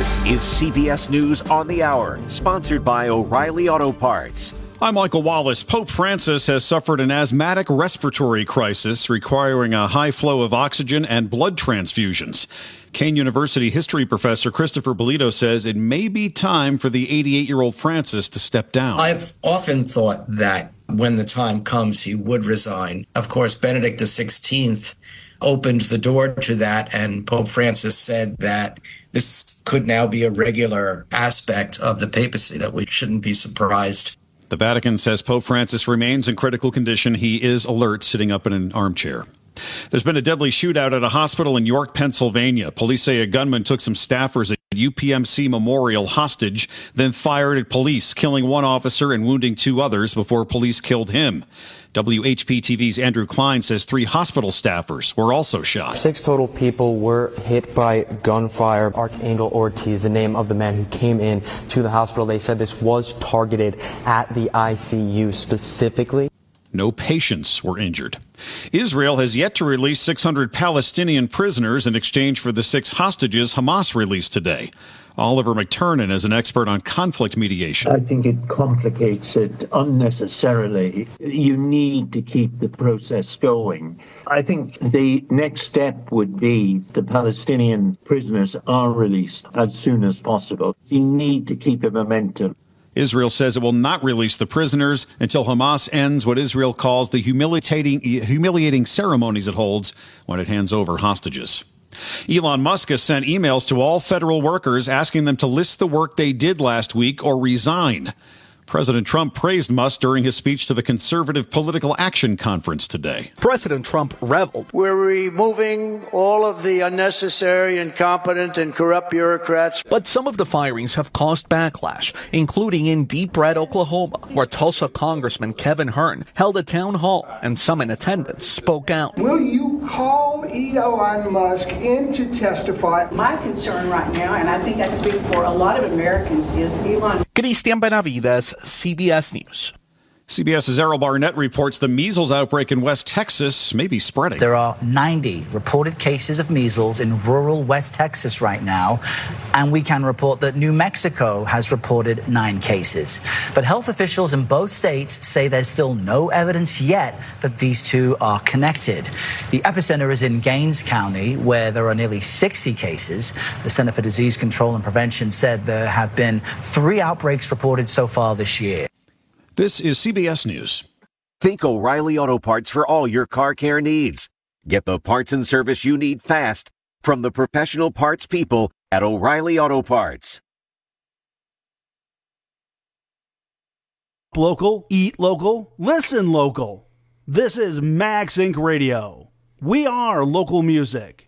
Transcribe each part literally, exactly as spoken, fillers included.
This is C B S News on the Hour, sponsored by O'Reilly Auto Parts. I'm Michael Wallace. Pope Francis has suffered an asthmatic respiratory crisis requiring a high flow of oxygen and blood transfusions. Kean University history professor Christopher Bolito says it may be time for the eighty-eight-year-old Francis to step down. I've often thought that when the time comes, he would resign. Of course, Benedict the sixteenth opened the door to that, and Pope Francis said that this could now be a regular aspect of the papacy, that we shouldn't be surprised. The Vatican says Pope Francis remains in critical condition. He is alert, sitting up in an armchair. There's been a deadly shootout at a hospital in York, Pennsylvania. Police say a gunman took some staffers at U P M C Memorial hostage, then fired at police, killing one officer and wounding two others before police killed him. W H P T V's Andrew Klein says three hospital staffers were also shot. Six total people were hit by gunfire. Archangel Ortiz, the name of the man who came in to the hospital. They said this was targeted at the I C U specifically. No patients were injured. Israel has yet to release six hundred Palestinian prisoners in exchange for the six hostages Hamas released today. Oliver McTurnan is an expert on conflict mediation. I think it complicates it unnecessarily. You need to keep the process going. I think the next step would be the Palestinian prisoners are released as soon as possible. You need to keep a momentum. Israel says it will not release the prisoners until Hamas ends what Israel calls the humiliating, humiliating ceremonies it holds when it hands over hostages. Elon Musk has sent emails to all federal workers asking them to list the work they did last week or resign. President Trump praised Musk during his speech to the Conservative Political Action Conference today. President Trump reveled. We're removing all of the unnecessary, incompetent, and corrupt bureaucrats. But some of the firings have caused backlash, including in Deep Red, Oklahoma, where Tulsa Congressman Kevin Hern held a town hall, and some in attendance spoke out. Will you call Elon Musk in to testify? My concern right now, and I think I speak for a lot of Americans, is Elon. Cristian Benavides, C B S News. CBS's Errol Barnett reports the measles outbreak in West Texas may be spreading. There are ninety reported cases of measles in rural West Texas right now, and we can report that New Mexico has reported nine cases. But health officials in both states say there's still no evidence yet that these two are connected. The epicenter is in Gaines County, where there are nearly sixty cases. The Center for Disease Control and Prevention said there have been three outbreaks reported so far this year. This is C B S News. Think O'Reilly Auto Parts for all your car care needs. Get the parts and service you need fast from the professional parts people at O'Reilly Auto Parts. Local, eat local, listen local. This is Max Incorporated. Radio. We are local music.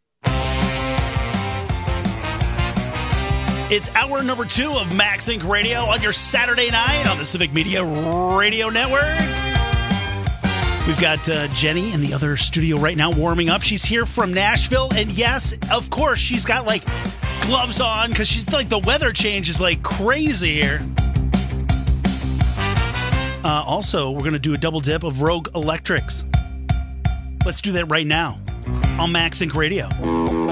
It's hour number two of Max Incorporated. Radio on your Saturday night on the Civic Media Radio Network. We've got uh, Jenny in the other studio right now warming up. She's here from Nashville. And yes, of course, she's got like gloves on because she's like the weather change is like crazy here. Uh, also, we're going to do a double dip of Rogue Electrics. Let's do that right now on Max Incorporated. Radio.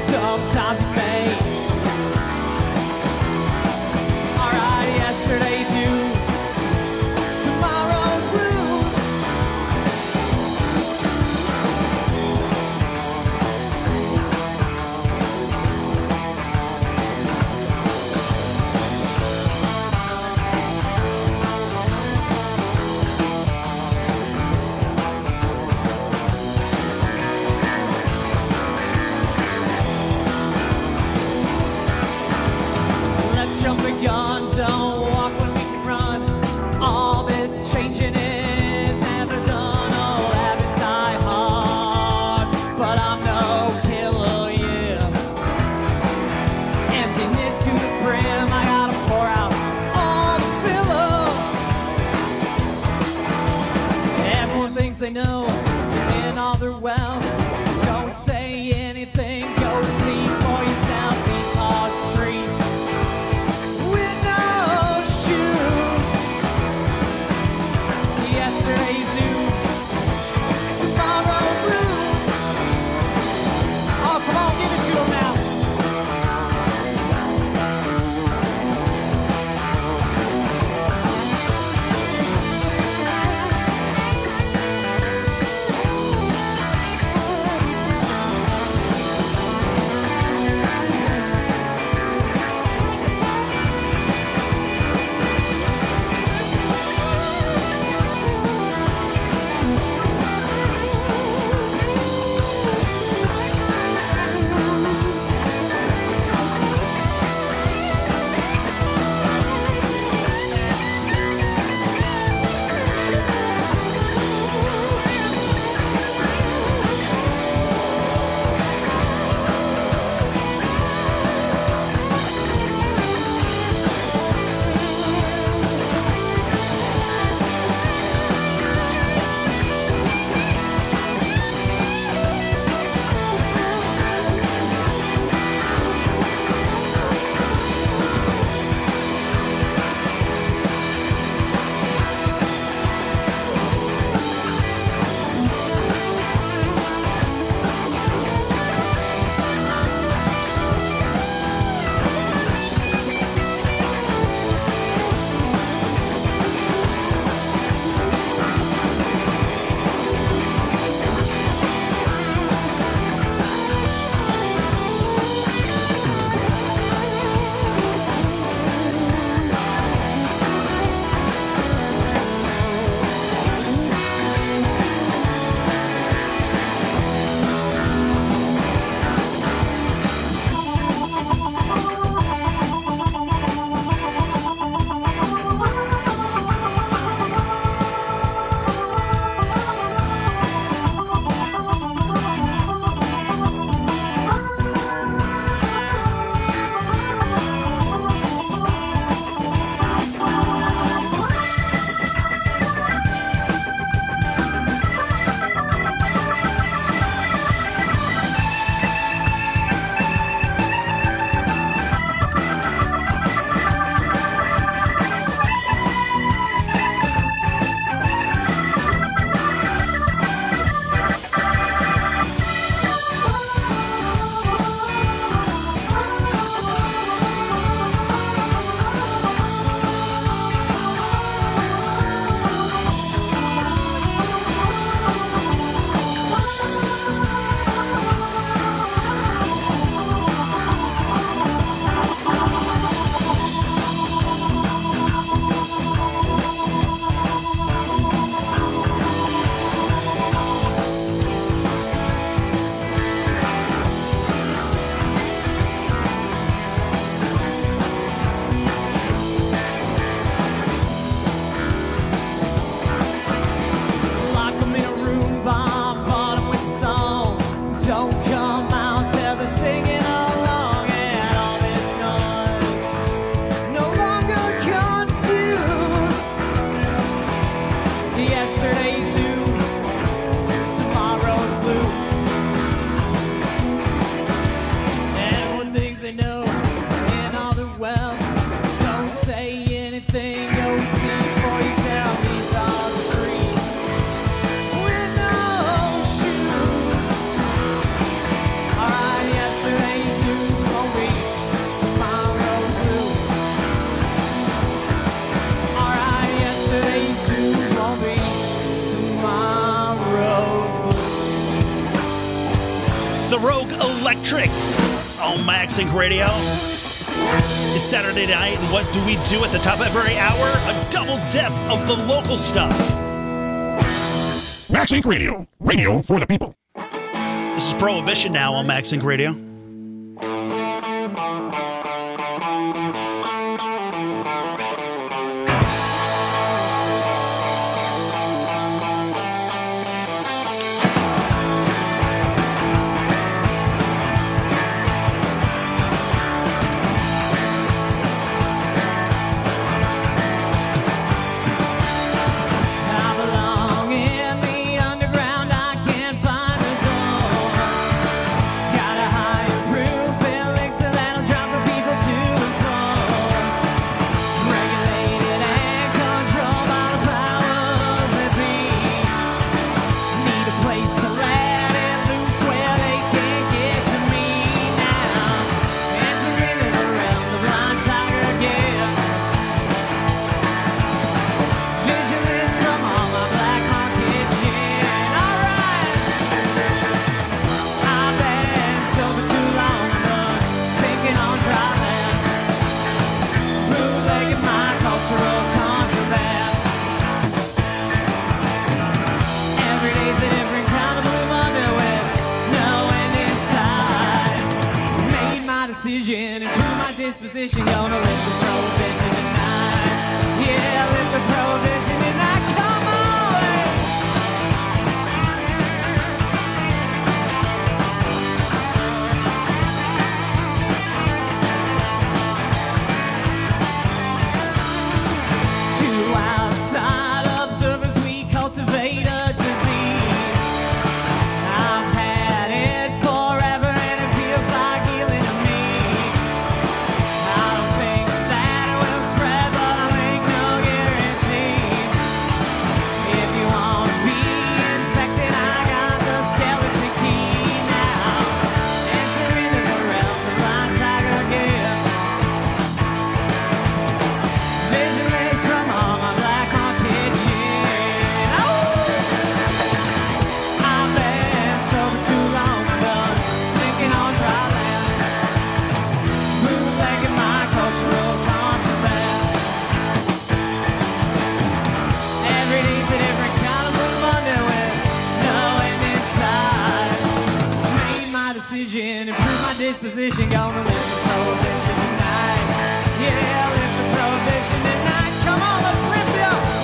Sometimes it may. Alright, yesterday's The Rogue Electrics on Max Inc Radio. It's Saturday night, and what do we do at the top of every hour? A double dip of the local stuff. Max Inc Radio. Radio for the people. This is Prohibition now on Max Inc Radio. Disposition, gonna lift the prohibition tonight. Yeah, lift the prohibition tonight. Come on. To outside observers, we cultivate a disease. I've had it forever, and it feels like healing to me. Disposition, gonna lift the prohibition tonight. Yeah, lift the prohibition tonight. Come on, let's lift it up.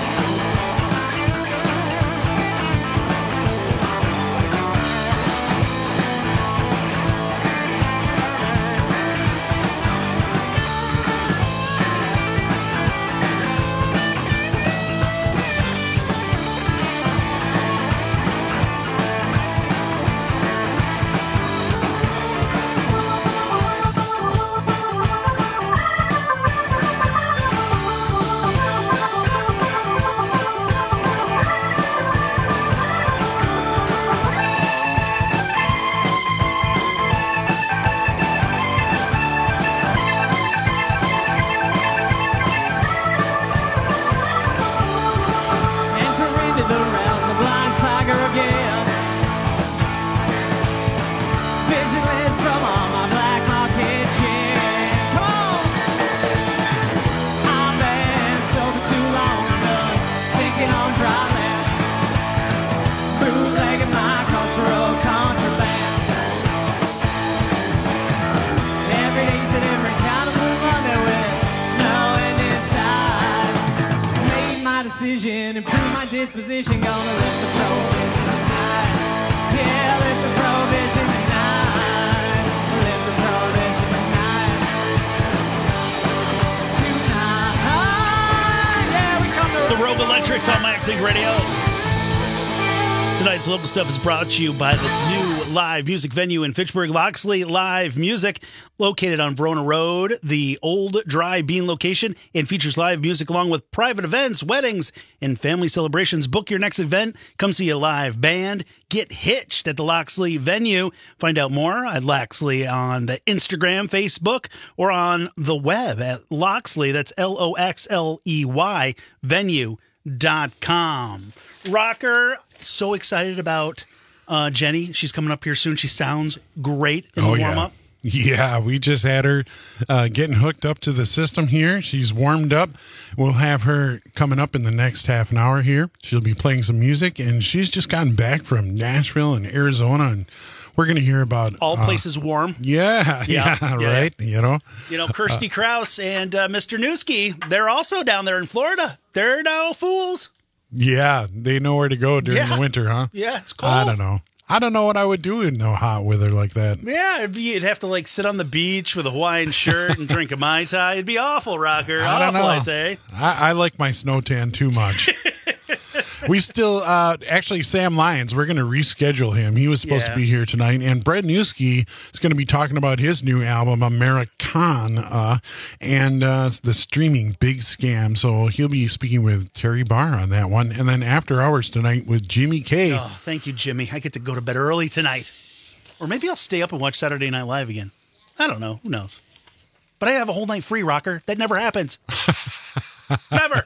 Disposition, gonna lift the prohibition tonight. Yeah, lift the prohibition tonight. Lift the prohibition tonight. Tonight. Yeah, we come to The Rogue Electrics on Max Inc Radio. Tonight's local stuff is brought to you by this new live music venue in Fitchburg, Loxley Live Music, located on Verona Road, the old Dry Bean location, and features live music along with private events, weddings, and family celebrations. Book your next event. Come see a live band. Get hitched at the Loxley venue. Find out more at Loxley on the Instagram, Facebook, or on the web at Loxley. That's L O X L E Y venue dot com. Rocker, so excited about Uh, Jenny, she's coming up here soon. She sounds great in Oh, the yeah. warm-up. Yeah, we just had her uh, getting hooked up to the system here. She's warmed up. We'll have her coming up in the next half an hour here. She'll be playing some music, and she's just gotten back from Nashville and Arizona, and we're going to hear about All uh, places warm. Yeah, yeah, Yeah, yeah, yeah. right. You know, You know, Kirsty Krause and uh, Mister Newski, they're also down there in Florida. They're no fools. yeah, they know where to go during Yeah. the winter, huh? Yeah, it's cold. I don't know. I don't know what I would do in no hot weather like that. Yeah, it'd be, you'd have to like sit on the beach with a Hawaiian shirt and drink a Mai Tai. It'd be awful, Rocker. I don't awful, know. I say. I, I like my snow tan too much. We still, uh, actually, Sam Lyons, we're going to reschedule him. He was supposed Yeah. to be here tonight. And Brett Newski is going to be talking about his new album, American, uh, and uh, the streaming Big Scam. So he'll be speaking with Terry Barr on that one. And then after hours tonight with Jimmy K. Oh, thank you, Jimmy. I get to go to bed early tonight. Or maybe I'll stay up and watch Saturday Night Live again. I don't know. Who knows? But I have a whole night free, Rocker. That never happens. Never.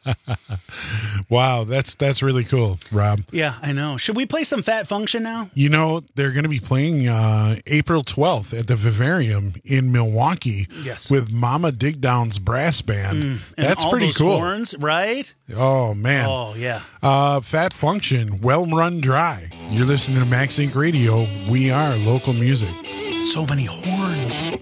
Wow, that's that's really cool, Rob. Yeah, I know. Should we play some Fat Function now? You know, they're going to be playing uh, April twelfth at the Vivarium in Milwaukee Yes. with Mama Digdown's brass band. Mm, and That's all pretty those cool. horns, right? Oh, man. Oh, yeah. Uh, Fat Function, Well Run Dry. You're listening to Max Inc Radio. We are local music. So many horns.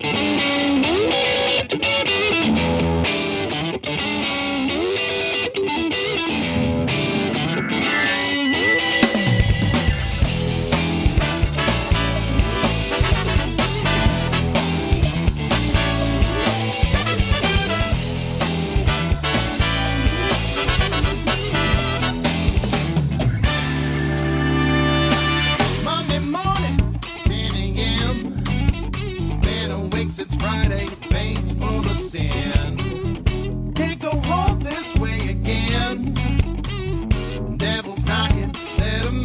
Monday morning, ten a.m. Man awakes, it's Friday, veins full of sin. Can't go home this way again. Devil's knocking, let him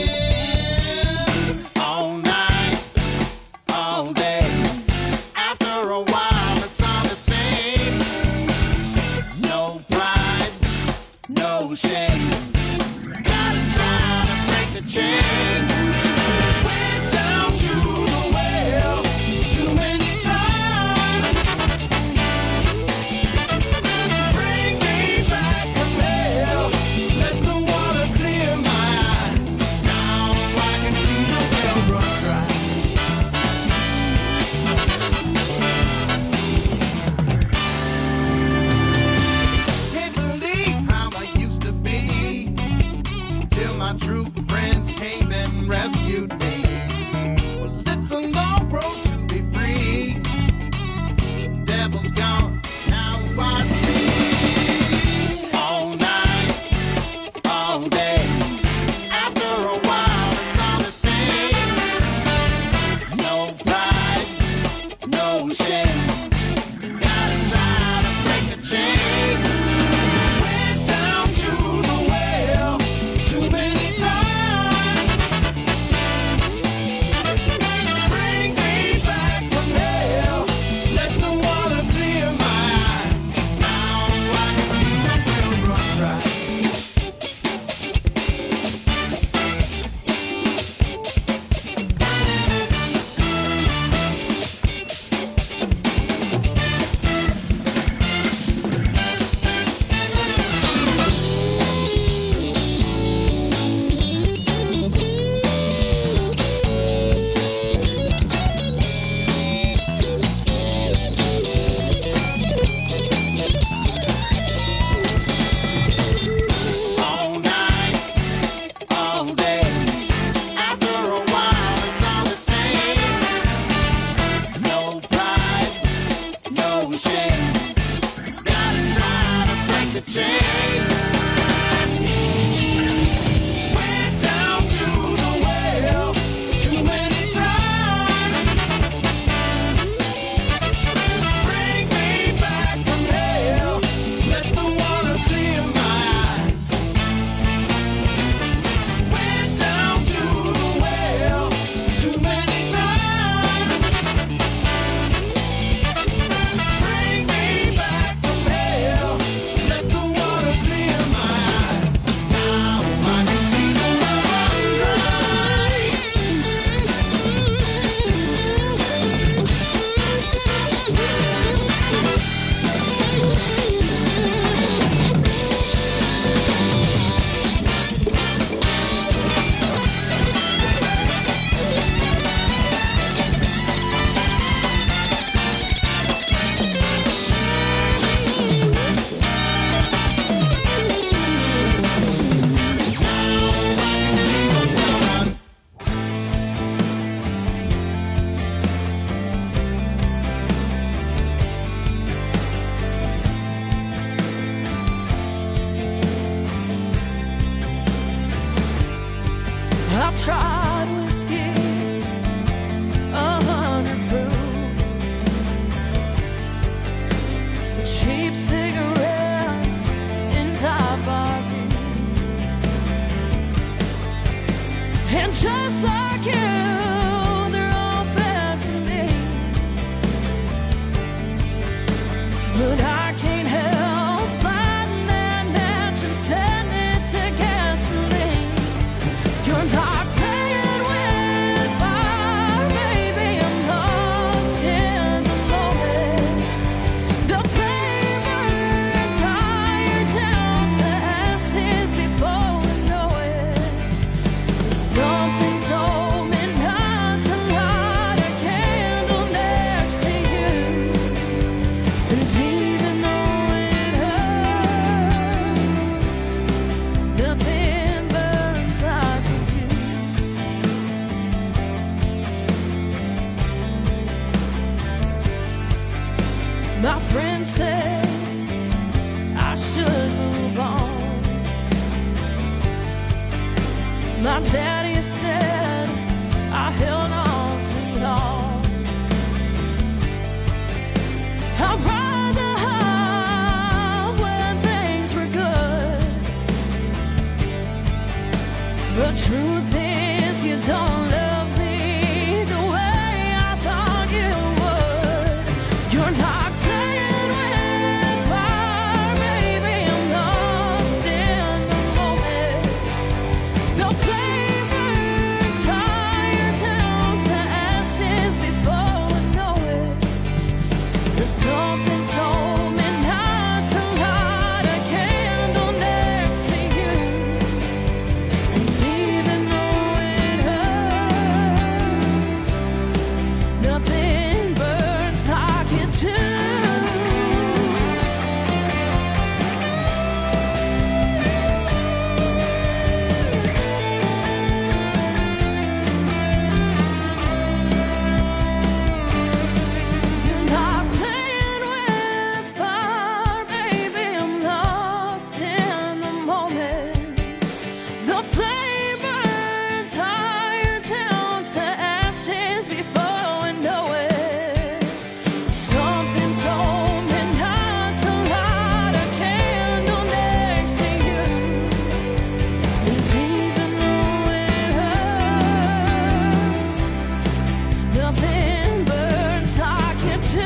in. All night, all day. After a while, it's all the same. No pride, no shame. Gotta try to break the chain. Went down to the well too many times. Bring me back from hell. Let the water clear my eyes. Now I can see the well run dry. Can't believe how I used to be. Till my true friends came and rescued me. Well, it's a long road to be free. Devil's gone, now I see. All night, all day. After a while, it's all the same. No pride, no shame. Gotta try to break the chain. Went down to the well too many times. Bring me back from hell. Let the water clear my eyes. Now I can see the well run dry. My friend said I should move on. My daddy said I held on too long. I'd rather have when things were good. The truth is you don't love me the way I thought you would. You're not playing with fire, baby. I'm lost in the moment. The flame burns higher down to ashes before I know it. There's something told me not to light a candle next to you. And even though it hurts, nothing burns like it do. You're not playing with fire, baby. I'm lost in the moment. The flame burns higher down to ashes before I know it. Something told me not to light a candle next to you. And even though it hurts, nothing burns like it do.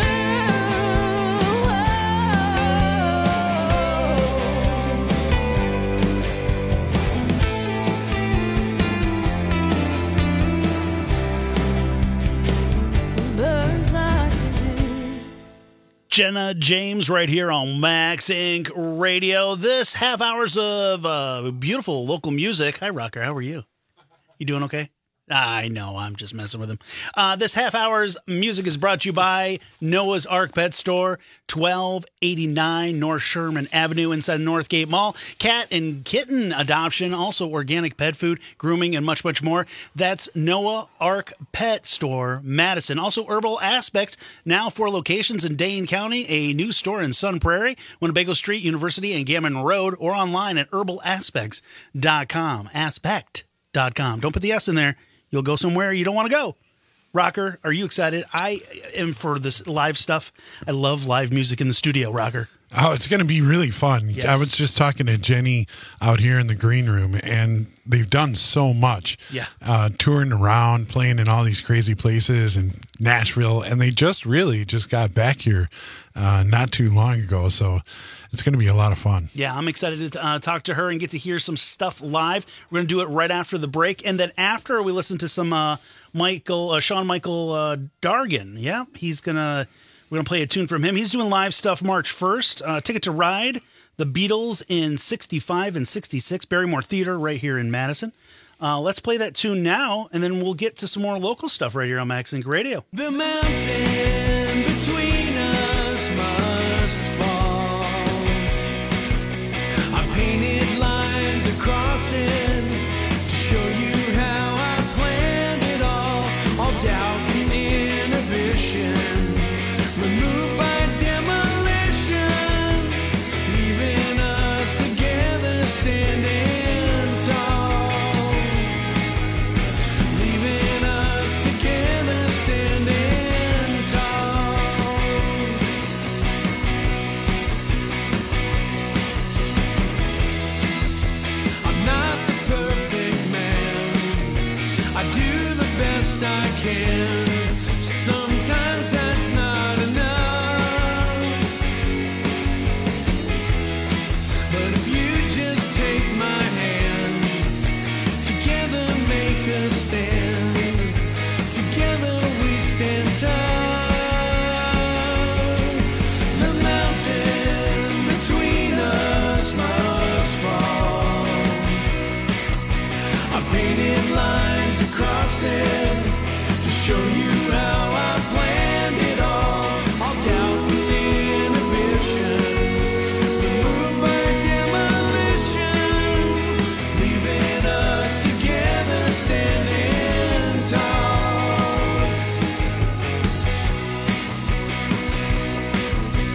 Burns like it do. Jenna James right here on Max Inc Radio. This half hours of uh, beautiful local music. Hi, Rocker. How are you? You doing okay? I know. I'm just messing with him. Uh, this half hour's music is brought to you by Noah's Ark Pet Store, twelve eighty-nine North Sherman Avenue inside Northgate Mall. Cat and kitten adoption, also organic pet food, grooming, and much, much more. That's Noah Ark Pet Store, Madison. Also Herbal Aspect, now four locations in Dane County, a new store in Sun Prairie, Winnebago Street, University, and Gammon Road, or online at herbal aspects dot com. Aspect dot com. Don't put the S in there. You'll go somewhere you don't want to go. Rocker, are you excited? I am for this live stuff. I love live music in the studio, Rocker. Oh, it's going to be really fun. Yes. I was just talking to Jenny out here in the green room, and they've done so much. Yeah. Uh, touring around, playing in all these crazy places in Nashville, and they just really just got back here uh, not too long ago. So it's going to be a lot of fun. Yeah, I'm excited to uh, talk to her and get to hear some stuff live. We're going to do it right after the break. And then after we listen to some uh, Michael, uh, Sean Michael uh, Dargan. Yeah, he's going to, we're going to play a tune from him. He's doing live stuff March first. Uh, Ticket to Ride, the Beatles in sixty-five and sixty-six, Barrymore Theater right here in Madison. Uh, let's play that tune now, and then we'll get to some more local stuff right here on Max Inc Radio. The mountain between us must fall. I painted lines across it to show you how I planned it all. All doubt and inhibition removed by demolition, leaving us together standing tall. Leaving us together standing tall. I'm not the perfect man. I do the best I can. Sometimes that's not enough. But if you just take my hand, together make a stand. Together we stand tall. The mountain between us must fall. I painted lines across it to show you how I planned it all. All doubt and inhibition removed by demolition, leaving us together standing tall.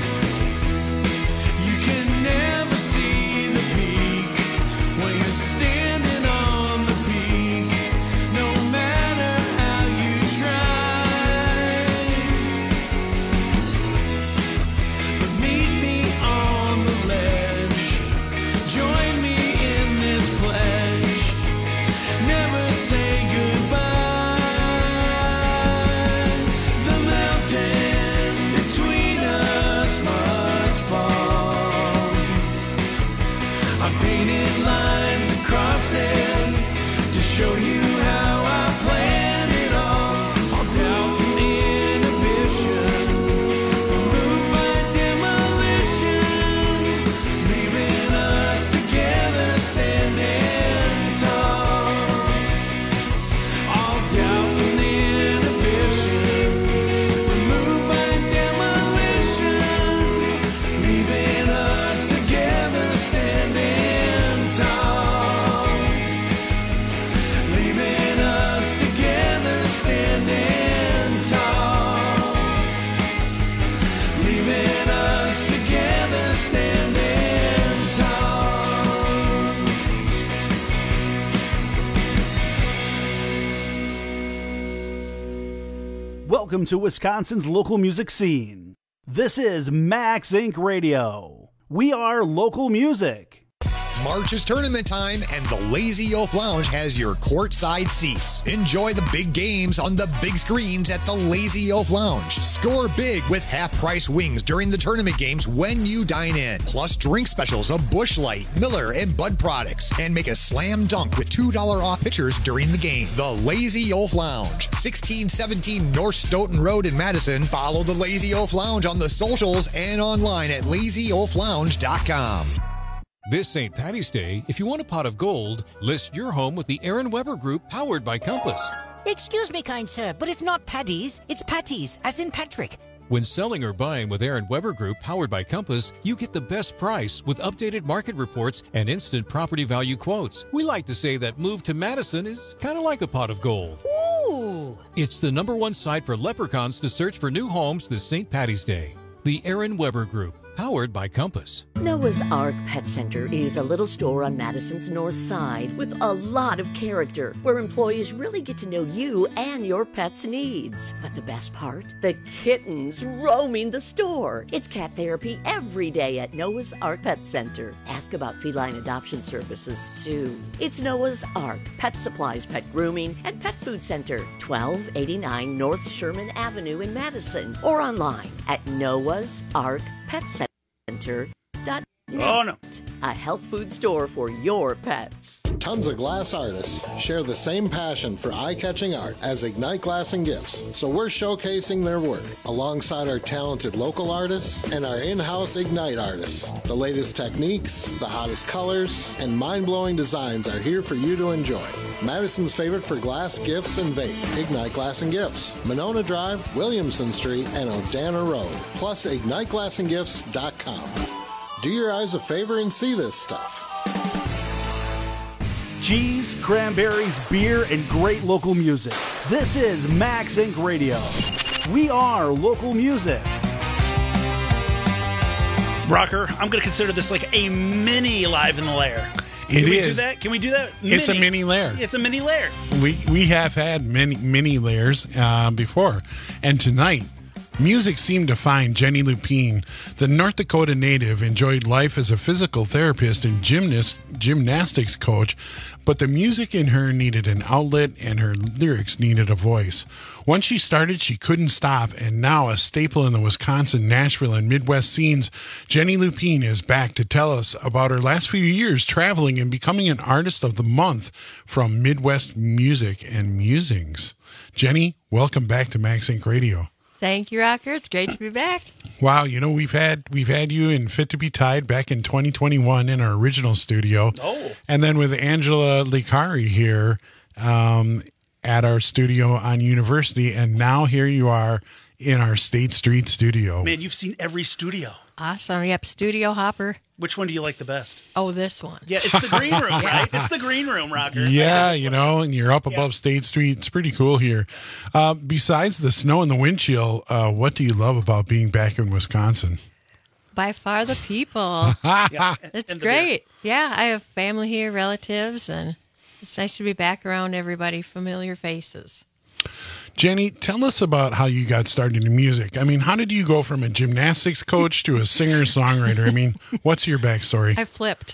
welcome to Wisconsin's local music scene. This is Max Incorporated. Radio. We are local music. March is tournament time, and the Lazy Oaf Lounge has your courtside seats. Enjoy the big games on the big screens at the Lazy Oaf Lounge. Score big with half-price wings during the tournament games when you dine in. Plus drink specials of Busch Light, Miller, and Bud products. And make a slam dunk with two dollars off pitchers during the game. The Lazy Oaf Lounge, sixteen seventeen North Stoughton Road in Madison. Follow the Lazy Oaf Lounge on the socials and online at lazy oaf lounge dot com. This Saint Patty's Day, if you want a pot of gold, list your home with the Aaron Weber Group, powered by Compass. Excuse me, kind sir, but it's not Paddy's, it's Patty's, as in Patrick. When selling or buying with Aaron Weber Group, powered by Compass, you get the best price with updated market reports and instant property value quotes. We like to say that move to Madison is kind of like a pot of gold. Ooh! It's the number one site for leprechauns to search for new homes this Saint Patty's Day. The Aaron Weber Group, powered by Compass. Noah's Ark Pet Center is a little store on Madison's north side with a lot of character, where employees really get to know you and your pet's needs. But the best part? The kittens roaming the store. It's cat therapy every day at Noah's Ark Pet Center. Ask about feline adoption services, too. It's Noah's Ark Pet Supplies, Pet Grooming, and Pet Food Center, twelve eighty-nine North Sherman Avenue in Madison, or online at Noah's Ark Pet Center. Oh, no. A health food store for your pets. Tons of glass artists share the same passion for eye-catching art as Ignite Glass and Gifts, so we're showcasing their work alongside our talented local artists and our in-house Ignite artists. The latest techniques, the hottest colors, and mind-blowing designs are here for you to enjoy. Madison's favorite for glass, gifts, and vape, Ignite Glass and Gifts. Monona Drive, Williamson Street, and Odana Road. Plus, ignite glass and gifts dot com. Do your eyes a favor and see this stuff. Cheese, cranberries, beer, and great local music. This is Max Incorporated. Radio. We are local music. Rocker, I'm going to consider this like a mini Live in the Lair. Can It we is. do that? Can we do that? It's a mini lair. It's a mini lair. We we have had many mini layers uh, before, and tonight, music seemed to find Jenny Lupine. The North Dakota native enjoyed life as a physical therapist and gymnast gymnastics coach, but the music in her needed an outlet and her lyrics needed a voice. Once she started, she couldn't stop, and now a staple in the Wisconsin, Nashville, and Midwest scenes, Jenny Lupine is back to tell us about her last few years traveling and becoming an Artist of the Month from Midwest Music and Musings. Jenny, welcome back to Max Inc Radio. Thank you, Rocker. It's great to be back. Wow, you know, we've had we've had you in Fit to Be Tied back in twenty twenty-one in our original studio. Oh. And then with Angela Licari here um, at our studio on University, and now here you are in our State Street studio. Man, you've seen every studio. Awesome. Yep, studio hopper. Which one do you like the best? Oh, this one. Yeah, it's the green room, right? It's the green room, Rocker. Yeah, you know, and you're up above State Street. It's pretty cool here. Uh, besides the snow and the wind chill, uh, what do you love about being back in Wisconsin? By far the people. Yeah, It's and the great. Yeah, I have family here, relatives, and it's nice to be back around everybody, familiar faces. Jenny, tell us about how you got started in music. I mean, how did you go from a gymnastics coach to a singer-songwriter? I mean, what's your backstory? I flipped.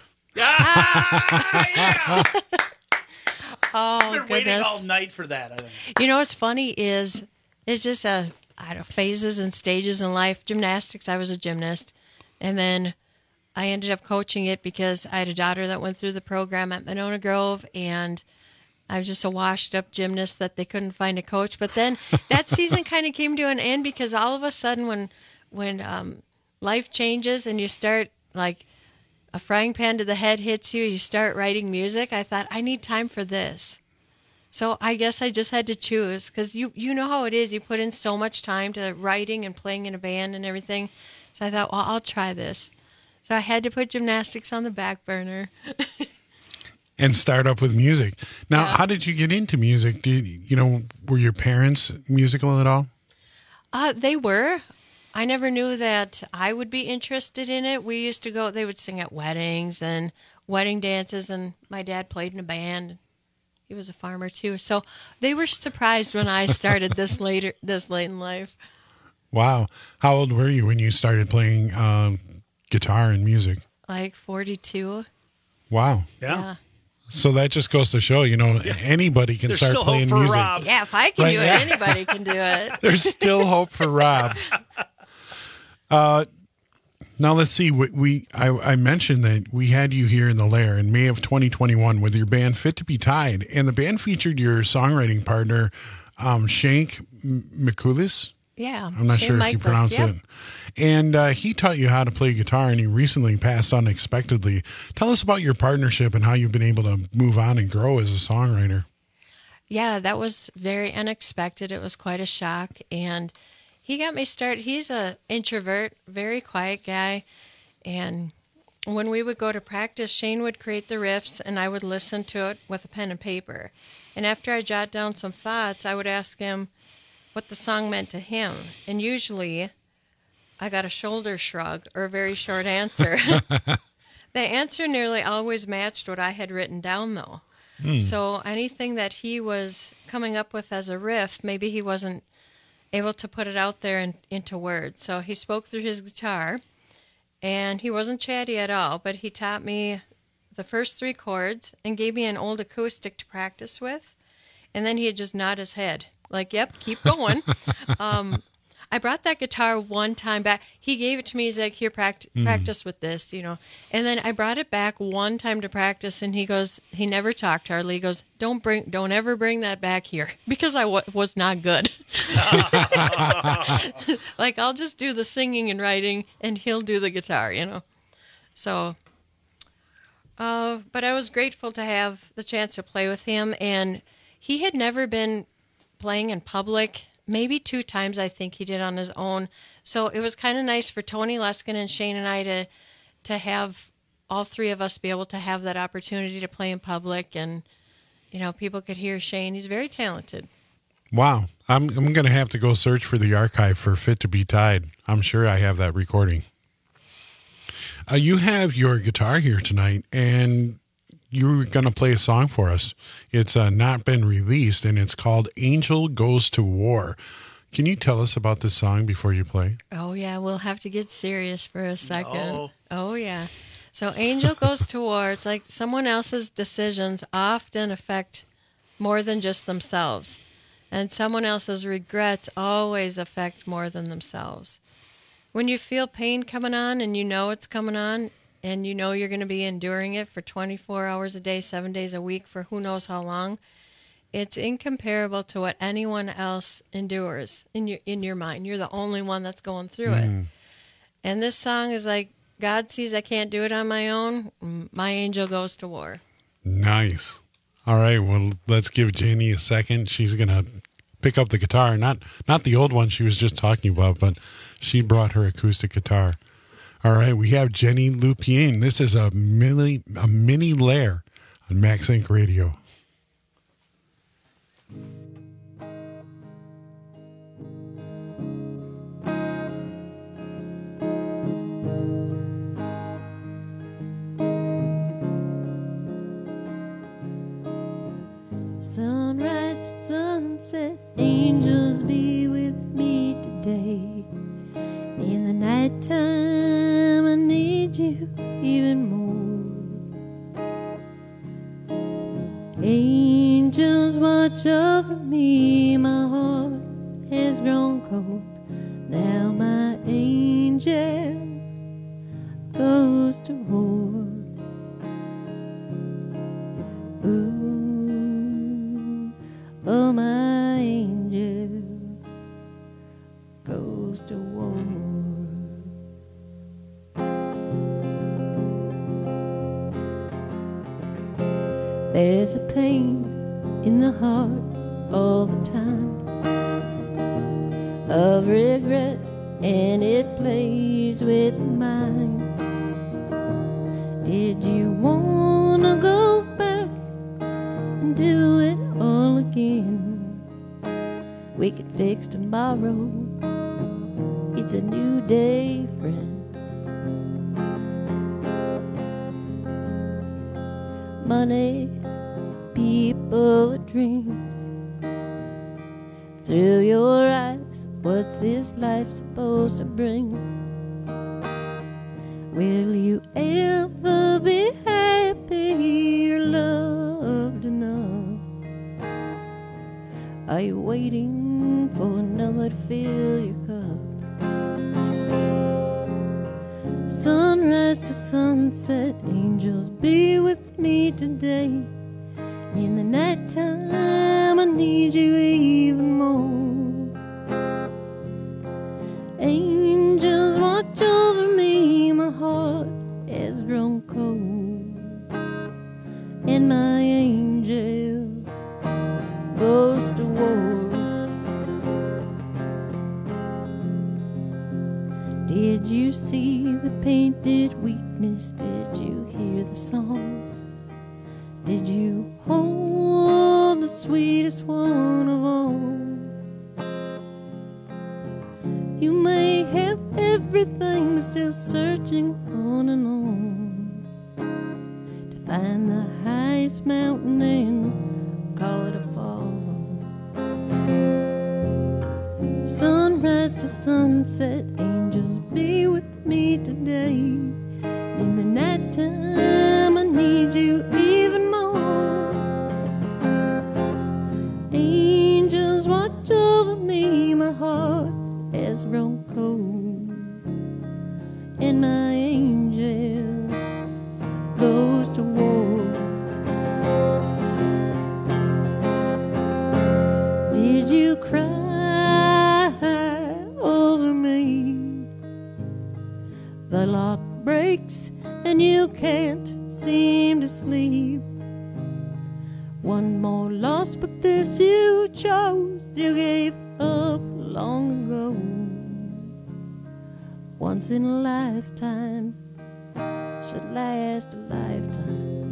Ah, yeah. Oh, I've been waiting goodness. all night for that, I think. You know what's funny is it's just a I don't know, phases and stages in life. Gymnastics, I was a gymnast, and then I ended up coaching it because I had a daughter that went through the program at Monona Grove, and I was just a washed-up gymnast that they couldn't find a coach. But then that season kind of came to an end because all of a sudden, when when um, life changes and you start like a frying pan to the head hits you, you start writing music. I thought I need time for this. So I guess I just had to choose because you, you know how it is. You put in so much time to writing and playing in a band and everything. So I thought, well, I'll try this. So I had to put gymnastics on the back burner. And start up with music. Now, Yeah. how did you get into music? Did you know, were your parents musical at all? Uh, they were. I never knew that I would be interested in it. We used to go, they would sing at weddings and wedding dances, and my dad played in a band. he was a farmer too. So they were surprised when I started this later, this late in life. Wow. How old were you when you started playing um, guitar and music? Like forty-two. Wow. Yeah. yeah. So that just goes to show, you know, yeah. anybody can There's start still playing hope for music. Rob. Yeah, if I can Right, do it, yeah. anybody can do it. There's still hope for Rob. Uh, now let's see. We, we I, I mentioned that we had you here in the Lair in May of twenty twenty-one with your band Fit to Be Tied, and the band featured your songwriting partner, um, Shank Mikulis. Yeah, I'm not Shane sure if you Michaels, pronounce yep. it. And uh, he taught you how to play guitar, and he recently passed unexpectedly. Tell us about your partnership and how you've been able to move on and grow as a songwriter. Yeah, that was very unexpected. It was quite a shock, and he got me started. He's a introvert, very quiet guy, and when we would go to practice, Shane would create the riffs, and I would listen to it with a pen and paper. And after I jot down some thoughts, I would ask him what the song meant to him, and usually I got a shoulder shrug or a very short answer. The answer nearly always matched what I had written down, though. Mm. So anything that he was coming up with as a riff, maybe he wasn't able to put it out there in, into words. So he spoke through his guitar, and he wasn't chatty at all, but he taught me the first three chords and gave me an old acoustic to practice with, and then he'd just nod his head. Like, yep, keep going. um, I brought that guitar one time back. He gave it to me. He's like, here, pract- Mm. practice with this, you know. And then I brought it back one time to practice, and he goes, he never talked hardly. He goes, don't bring, don't ever bring that back here, because I w- was not good. Like, I'll just do the singing and writing, and he'll do the guitar, you know. So, uh, but I was grateful to have the chance to play with him, and he had never been playing in public. Maybe two times I think he did on his own. So it was kind of nice for Tony Luskin and Shane and I to to have all three of us be able to have that opportunity to play in public, and you know, people could hear Shane. He's very talented. Wow. I'm I'm going to have to go search for the archive for Fit to Be Tied. I'm sure I have that recording. Uh, you have your guitar here tonight, and you're going to play a song for us. It's uh, not been released, and it's called Angel Goes to War. Can you tell us about this song before you play? Oh, yeah, we'll have to get serious for a second. No. Oh, yeah. So Angel Goes to War. It's like someone else's decisions often affect more than just themselves. And someone else's regrets always affect more than themselves. When you feel pain coming on and you know it's coming on, and you know you're going to be enduring it for twenty-four hours a day, seven days a week, for who knows how long, it's incomparable to what anyone else endures in your in your mind. You're the only one that's going through Mm. it. And this song is like, God sees I can't do it on my own. My angel goes to war. Nice. All right, well, let's give Jenny a second. She's going to pick up the guitar. Not not the old one she was just talking about, but she brought her acoustic guitar. All right, we have Jenny Lupien. This is a mini, a mini lair on Max Inc Radio. Sunrise to sunset, angels be with me today. In the nighttime, I need you even more. Angels watch over me, my heart has grown cold. Now my angel goes to war. Ooh, oh, my angel goes to war. There's a pain in the heart all the time of regret, and it plays with the mind. Did you wanna go back and do it all again? We could fix tomorrow. It's a new day, friend. Money people of dreams. Through your eyes, what's this life supposed to bring? Will you ever be happy or loved enough? Are you waiting for another to fill your cup? Sunrise to sunset, angels be with me today. In the nighttime I need you even more. Angels watch over me, my heart has grown cold, and my angel goes to war. Did you see the painted weakness? Did you hear the songs? Did you hold the sweetest one of all? You may have everything, but still searching on and on to find the highest mountain and call it a fall. Sunrise to sunset, angels be with me today. In the nighttime I need you even more. Angels watch over me, my heart has grown cold, and my angel goes to war. Did you cry over me? The lock breaks and you can't seem to sleep. One more loss, but this you chose. You gave up long ago. Once in a lifetime should last a lifetime.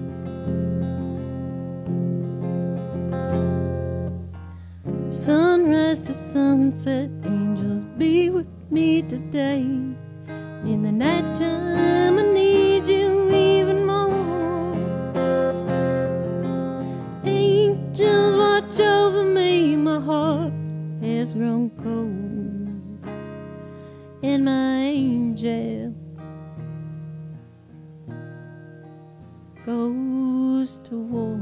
Sunrise to sunset, angels be with me today. In the nighttime I need you even more. Angels watch over me, my heart has grown cold, and my angel goes to war.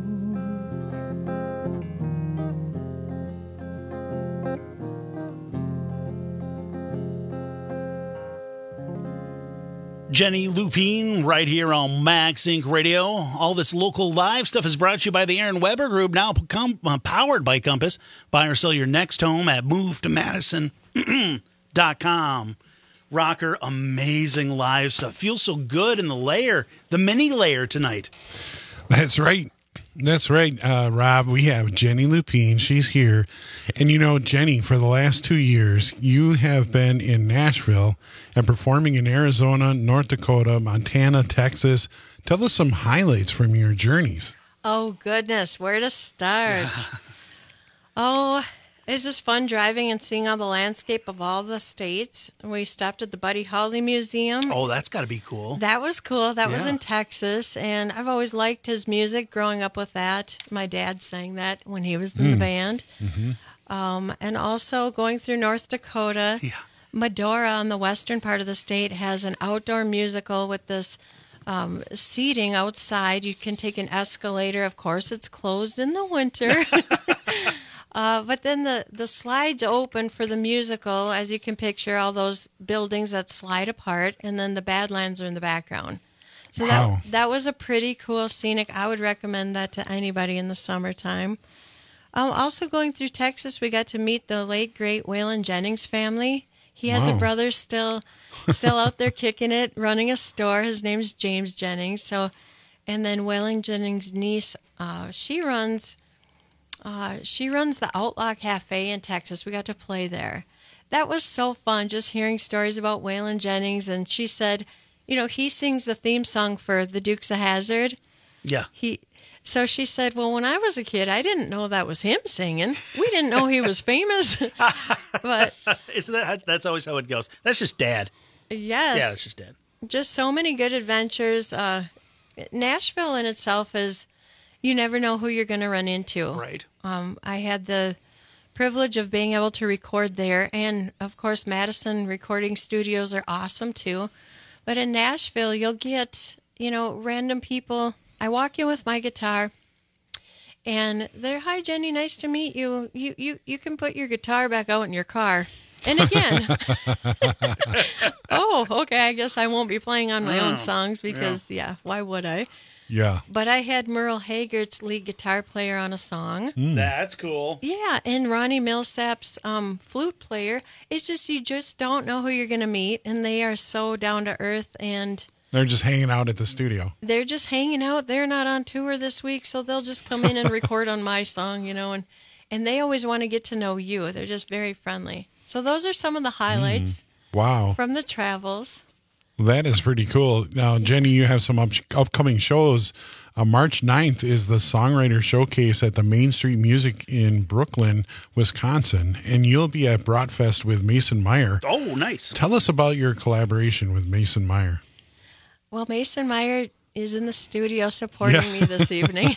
Jenny Lupine right here on Max Inc Radio. All this local live stuff is brought to you by the Aaron Weber Group, now com- uh, powered by Compass. Buy or sell your next home at move to madison dot com. Rocker, amazing live stuff. Feels so good in the layer, the mini layer tonight. That's right. That's right, uh, Rob. We have Jenny Lupine. She's here. And, you know, Jenny, for the last two years, you have been in Nashville and performing in Arizona, North Dakota, Montana, Texas. Tell us some highlights from your journeys. Oh, goodness. Where to start? Oh, it's just fun driving and seeing all the landscape of all the states. We stopped at the Buddy Holly Museum. Oh, that's got to be cool. That was cool. That Yeah. was in Texas, and I've always liked his music growing up with that. My dad sang that when he was in Mm. the band. Mm-hmm. Um, and also going through North Dakota. Yeah. Medora on the western part of the state has an outdoor musical with this um, seating outside. You can take an escalator. Of course, it's closed in the winter. Uh, but then the, the slides open for the musical, as you can picture, all those buildings that slide apart, and then the Badlands are in the background. So Wow. that that was a pretty cool scenic. I would recommend that to anybody in the summertime. Um, also going through Texas, we got to meet the late, great Waylon Jennings family. He has Wow. a brother still still out there kicking it, running a store. His name's James Jennings. So, and then Waylon Jennings' niece, uh, she runs... Uh, she runs the Outlaw Cafe in Texas. We got to play there. That was so fun, just hearing stories about Waylon Jennings. And she said, you know, he sings the theme song for the Dukes of Hazzard. Yeah. He. So she said, well, when I was a kid, I didn't know that was him singing. We didn't know he was famous. But Isn't that that's always how it goes? That's just dad. yes. Yeah, it's just dad. Just so many good adventures. Uh, Nashville in itself is you never know who you're going to run into. Right. Um, I had the privilege of being able to record there, and of course, Madison recording studios are awesome too. But in Nashville, you'll get, you know, random people. I walk in with my guitar, and they're, "Hi, Jenny, nice to meet you. You you you can put your guitar back out in your car." And again, oh, okay, I guess I won't be playing on my Oh, own songs because, yeah. yeah, why would I? Yeah. But I had Merle Haggard's lead guitar player on a song. Mm. That's cool. Yeah, and Ronnie Millsap's um, flute player. It's just, you just don't know who you're going to meet, and they are so down to earth, and They're just hanging out at the studio. they're just hanging out. They're not on tour this week, so they'll just come in and record on my song, you know, and, and they always want to get to know you. They're just very friendly. So those are some of the highlights Wow. from the travels. That is pretty cool. Now, Jenny, you have some up- upcoming shows. Uh, March ninth is the Songwriter Showcase at the Main Street Music in Brooklyn, Wisconsin, and you'll be at Bratfest with Mason Meyer. Oh, nice. Tell us about your collaboration with Mason Meyer. Well, Mason Meyer is in the studio supporting Yeah. me this evening.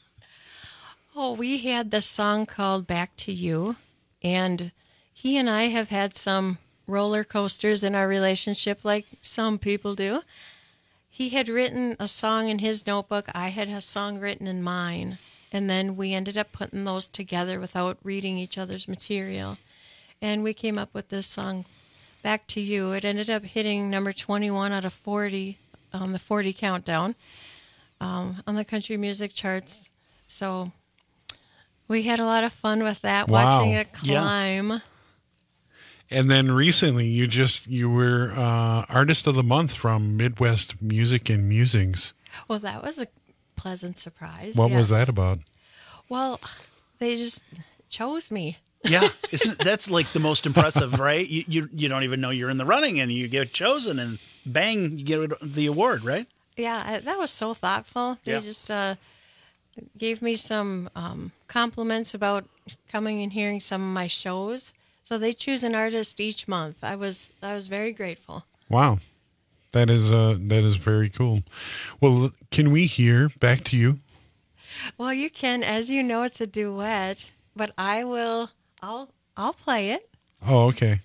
Oh, we had this song called Back to You, and he and I have had some roller coasters in our relationship like some people do. He had written a song in his notebook. I had a song written in mine. And then we ended up putting those together without reading each other's material. And we came up with this song, Back to You. It ended up hitting number twenty-one out of forty on the forty countdown um, on the country music charts. So we had a lot of fun with that, Wow. watching it climb. Yeah. And then recently, you just you were uh, Artist of the Month from Midwest Music and Musings. Well, that was a pleasant surprise. What was yes. that about? Well, they just chose me. Yeah, isn't that's like the most impressive, right? You, you you don't even know you're in the running, and you get chosen, and bang, you get the award, right? Yeah, I- that was so thoughtful. They Yeah. just uh, gave me some um, compliments about coming and hearing some of my shows. So they choose an artist each month. I was I was very grateful. Wow, that is uh, that is very cool. Well, can we hear Back to You? Well, you can, as you know, it's a duet, but I will. I'll I'll play it. Oh, okay.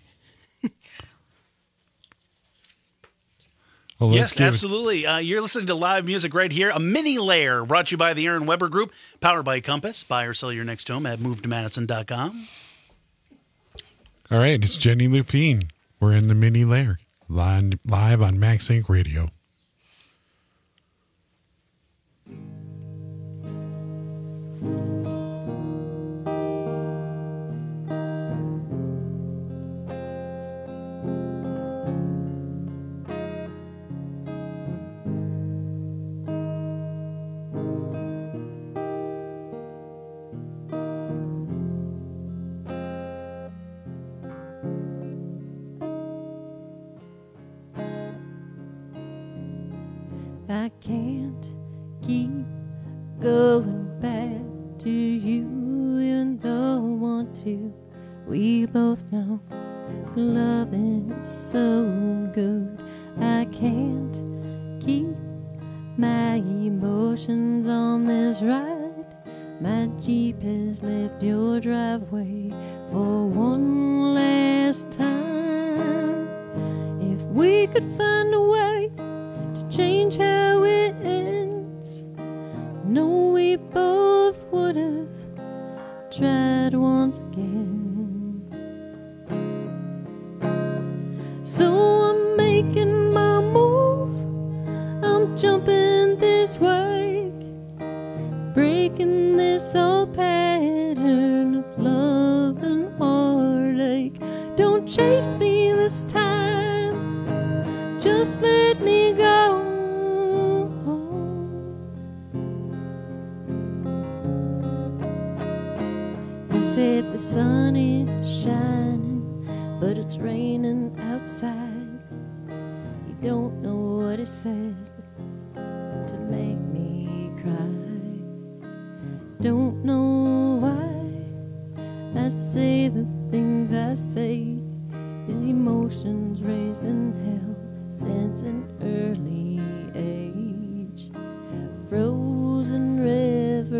Well, let's Yes, give it- absolutely. Uh, you're listening to live music right here. A mini layer brought to you by the Aaron Weber Group, powered by Compass. Buy or sell your next home at move to madison dot com. All right, it's Jenny Lupine. We're in the mini layer, live, live on Max Inc Radio. I can't keep going back to you, even though I want to. We both know loving is so good. I can't keep my emotions on this ride. My Jeep has left your driveway for one last time. If we could find a way to change how it ends, no, we both would have tried once again. So I'm making my move, I'm jumping this way, breaking this old pattern of love and heartache. Don't chase me this time, just let me go. He said the sun is shining, but it's raining outside. You don't know what he said to make me cry. Don't know why I say the things I say. His emotions raising hell since an early age. Frozen river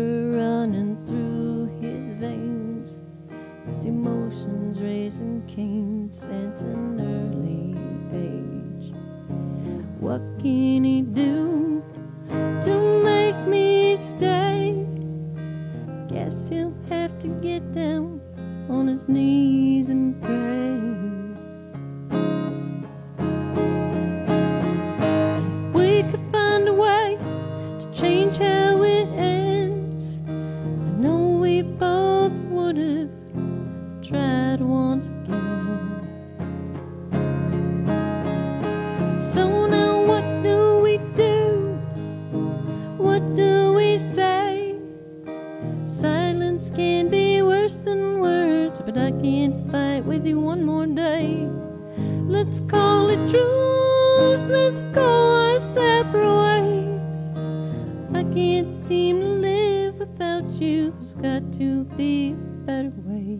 His emotions raising Cain since an early age. What can he do to make me stay? Guess he'll have to get down on his knees and pray. If we could find a way to change how it ends, I know we both would have tried once again. So now what do we do? What do we say? Silence can be worse than words, but I can't fight with you one more day. Let's call it truce, let's go our separate ways. I can't seem to live without you, there's got to be a better way.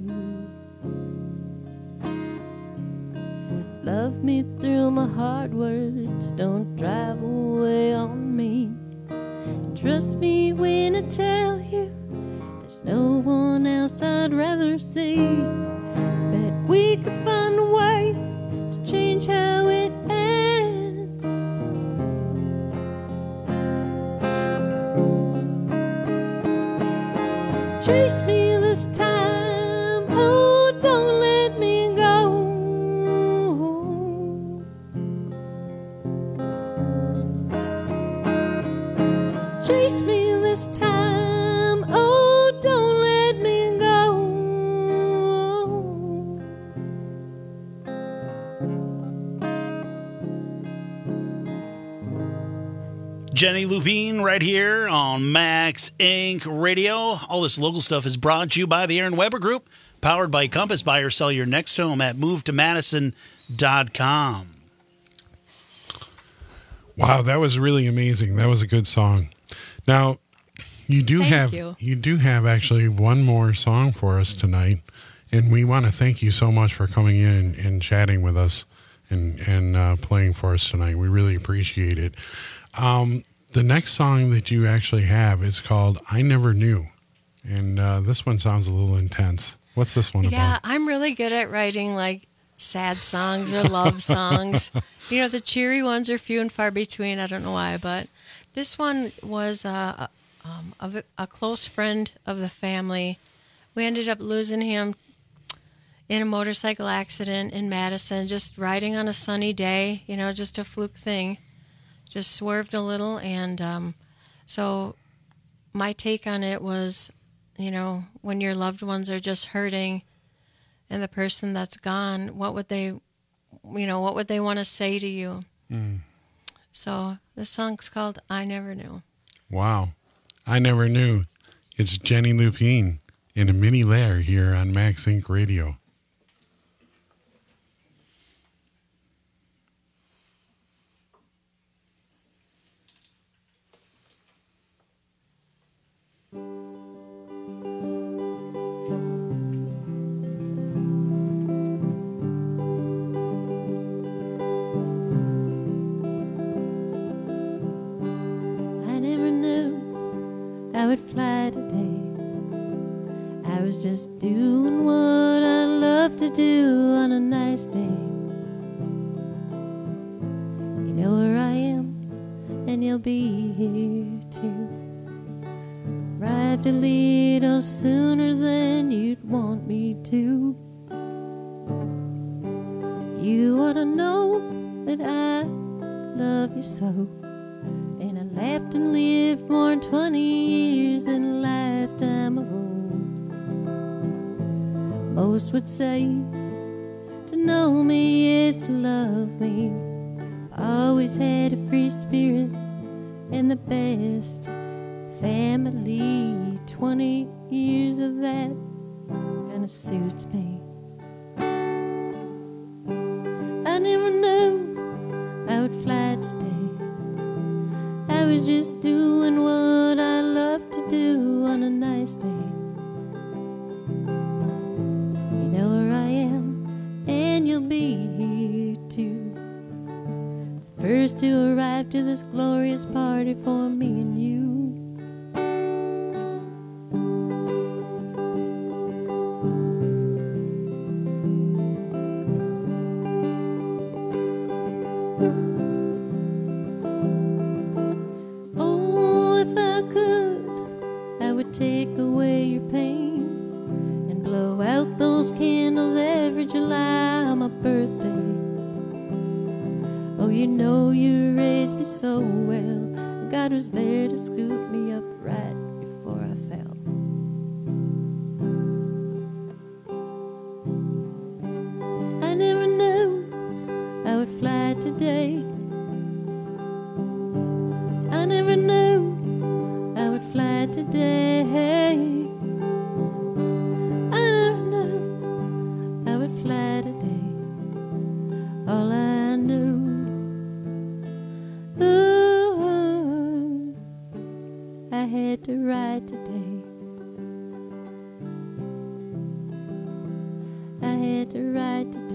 Love me through my hard words, don't drive away on me. Trust me when I tell you there's no one else I'd rather see. That we could find a way to change how it ends. Chase me this time, oh, don't let me go. Chase me this time, oh, don't let me go. Jenny Lupine right here on Max Incorporated Radio. All this local stuff is brought to you by the Aaron Weber Group, powered by Compass. Buy or sell your next home at move to madison dot com. Wow, that was really amazing. That was a good song. Now, you do Thank have you. you do have actually one more song for us tonight, and we want to thank you so much for coming in and, and chatting with us and and uh, playing for us tonight. We really appreciate it. Um, the next song that you actually have is called "I Never Knew," and uh, this one sounds a little intense. What's this one Yeah, about? I'm really good at writing like sad songs or love songs. You know, the cheery ones are few and far between. I don't know why, but this one was uh, um, a, a close friend of the family. We ended up losing him in a motorcycle accident in Madison, just riding on a sunny day, you know, just a fluke thing. Just swerved a little, and um, so my take on it was, you know, when your loved ones are just hurting and the person that's gone, what would they, you know, what would they want to say to you? Mm. So the song's called I Never Knew. Wow. I Never Knew. It's Jenny Lupine in a mini lair here on Max Inc Radio. I never knew I would fly today. I was just doing what I love to do on a nice day. You know where I am, and you'll be here too. Arrived a little sooner than you'd want me to. You ought to know that I love you so. And I laughed and lived more than twenty years than a lifetime of old. Most would say to know me is to love me. Always had a free spirit and the best family. Twenty years of that kinda suits me. I never knew I would fly today. I was just doing what I love to do on a nice day. You know where I am, and you'll be here too. First to arrive to this glorious party for me and you. Oh, if I could, I would take away your pain and blow out those candles every July on my birthday. Oh, you know you raised me so well. God was there to scoop me up right before I fell. I never knew I would fly today. I never knew I would fly today. I never knew I would fly today. All I knew, ooh, I had to ride today. I had to ride today.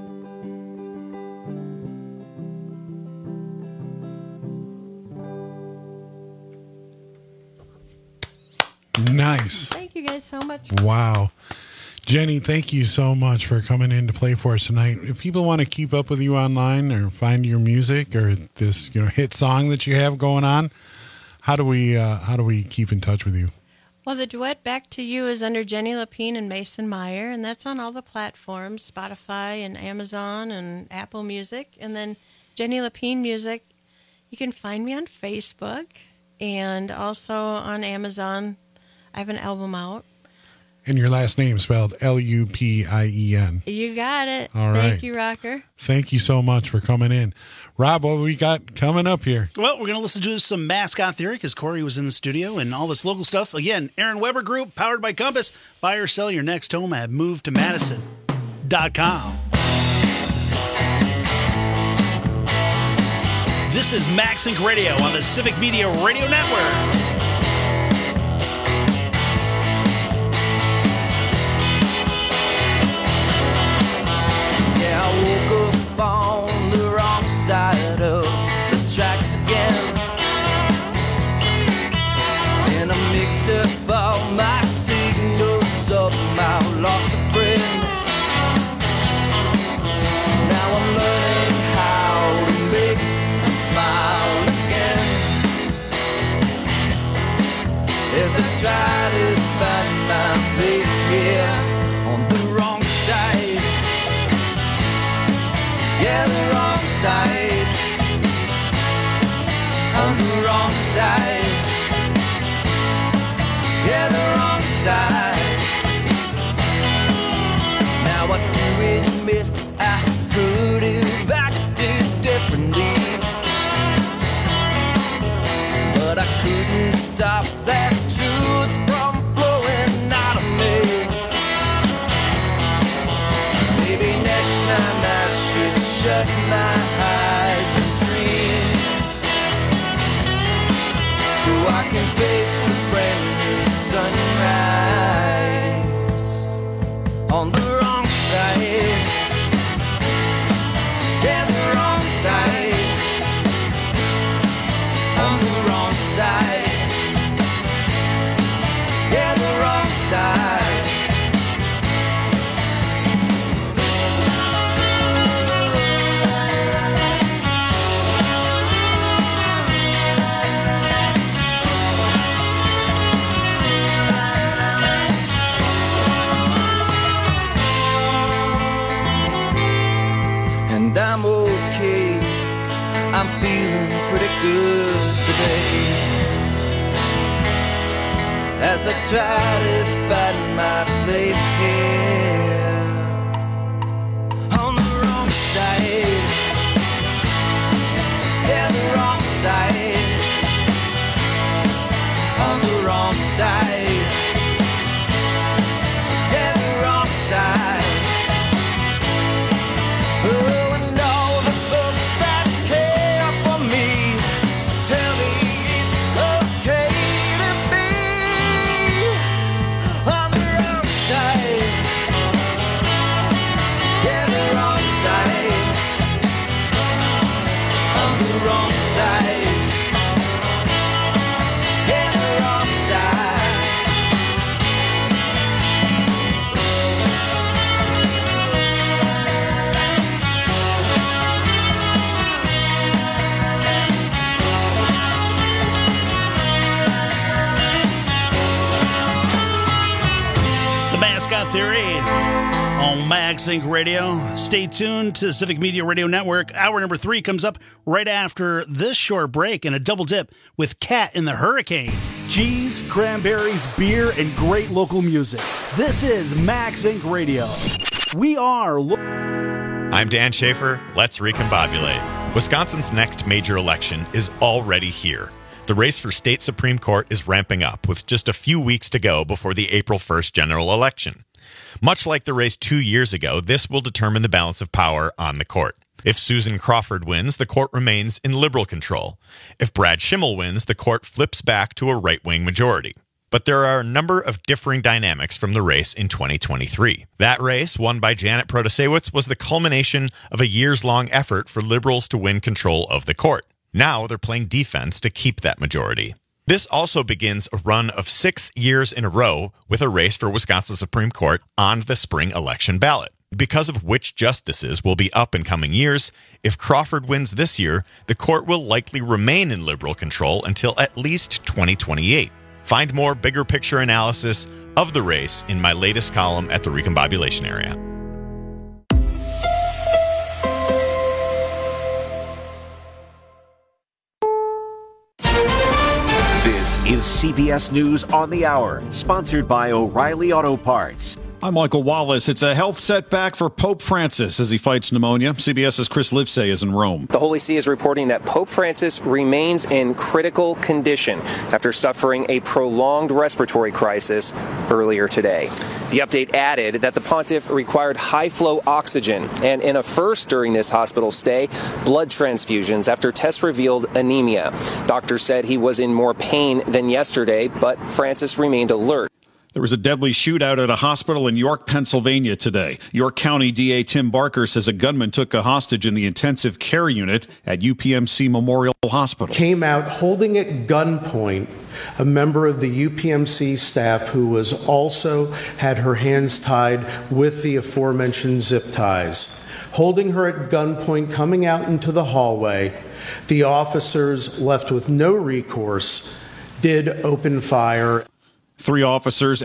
Nice. Thank you guys so much. Wow. Jenny, thank you so much for coming in to play for us tonight. If people want to keep up with you online or find your music or this, you know, hit song that you have going on, how do we uh, how do we keep in touch with you? Well, the duet Back to You is under Jenny Lapine and Mason Meyer, and that's on all the platforms, Spotify and Amazon and Apple Music. And then Jenny Lapine Music, you can find me on Facebook and also on Amazon. I have an album out. And your last name spelled L U P I E N. You got it. All Thank right. you, Rocker. Thank you so much for coming in. Rob, what we got coming up here? Well, we're going to listen to some Mascot Theory because Corey was in the studio and all this local stuff. Again, Aaron Weber Group, powered by Compass. Buy or sell your next home at move to madison dot com. This is MaxLink Radio on the Civic Media Radio Network. Yeah, I woke up on the wrong side of the tracks again, and I mixed up all my signals, somehow lost a friend. Now I'm learning how to make a smile again, as I try to find my place here on the wrong side. Yeah, the wrong side. On the wrong side. Yeah, the wrong side. Now I do admit I could have acted differently, but I couldn't stop that truth from flowing out of me. Maybe next time I should shut my eyes and dream, so I can face a brand new sunrise. On the wrong side. Yeah, the wrong side. On the wrong side. Yeah, the wrong side. And I'm okay, I'm feeling pretty good today, as I try to find my place here on the wrong side. Yeah, the wrong side. On the wrong side. Yeah, the wrong side. Oh, and all the folks that care for me tell me it's okay to be on the wrong side. Theory on Max Inc Radio. Stay tuned to the Civic Media Radio Network. Hour number three comes up right after this short break and a double dip with Cat in the Hurricane. Cheese, cranberries, beer, and great local music. This is Max Inc Radio. We are... Lo- I'm Dan Schaefer. Let's recombobulate. Wisconsin's next major election is already here. The race for state Supreme Court is ramping up with just a few weeks to go before the April first general election. Much like the race two years ago, this will determine the balance of power on the court. If Susan Crawford wins, the court remains in liberal control. If Brad Schimmel wins, the court flips back to a right-wing majority. But there are a number of differing dynamics from the race in twenty twenty-three. That race, won by Janet Protasewicz, was the culmination of a years-long effort for liberals to win control of the court. Now they're playing defense to keep that majority. This also begins a run of six years in a row with a race for Wisconsin Supreme Court on the spring election ballot. Because of which justices will be up in coming years, if Crawford wins this year, the court will likely remain in liberal control until at least twenty twenty-eight. Find more bigger picture analysis of the race in my latest column at the Recombobulation Area. This is C B S News on the Hour, sponsored by O'Reilly Auto Parts. I'm Michael Wallace. It's a health setback for Pope Francis as he fights pneumonia. CBS's Chris Livesay is in Rome. The Holy See is reporting that Pope Francis remains in critical condition after suffering a prolonged respiratory crisis earlier today. The update added that the pontiff required high-flow oxygen and, in a first during this hospital stay, blood transfusions after tests revealed anemia. Doctors said he was in more pain than yesterday, but Francis remained alert. There was a deadly shootout at a hospital in York, Pennsylvania today. York County D A Tim Barker says a gunman took a hostage in the intensive care unit at U P M C Memorial Hospital. Came out holding at gunpoint a member of the U P M C staff who was also had her hands tied with the aforementioned zip ties. Holding her at gunpoint, coming out into the hallway, the officers, left with no recourse, did open fire. Three officers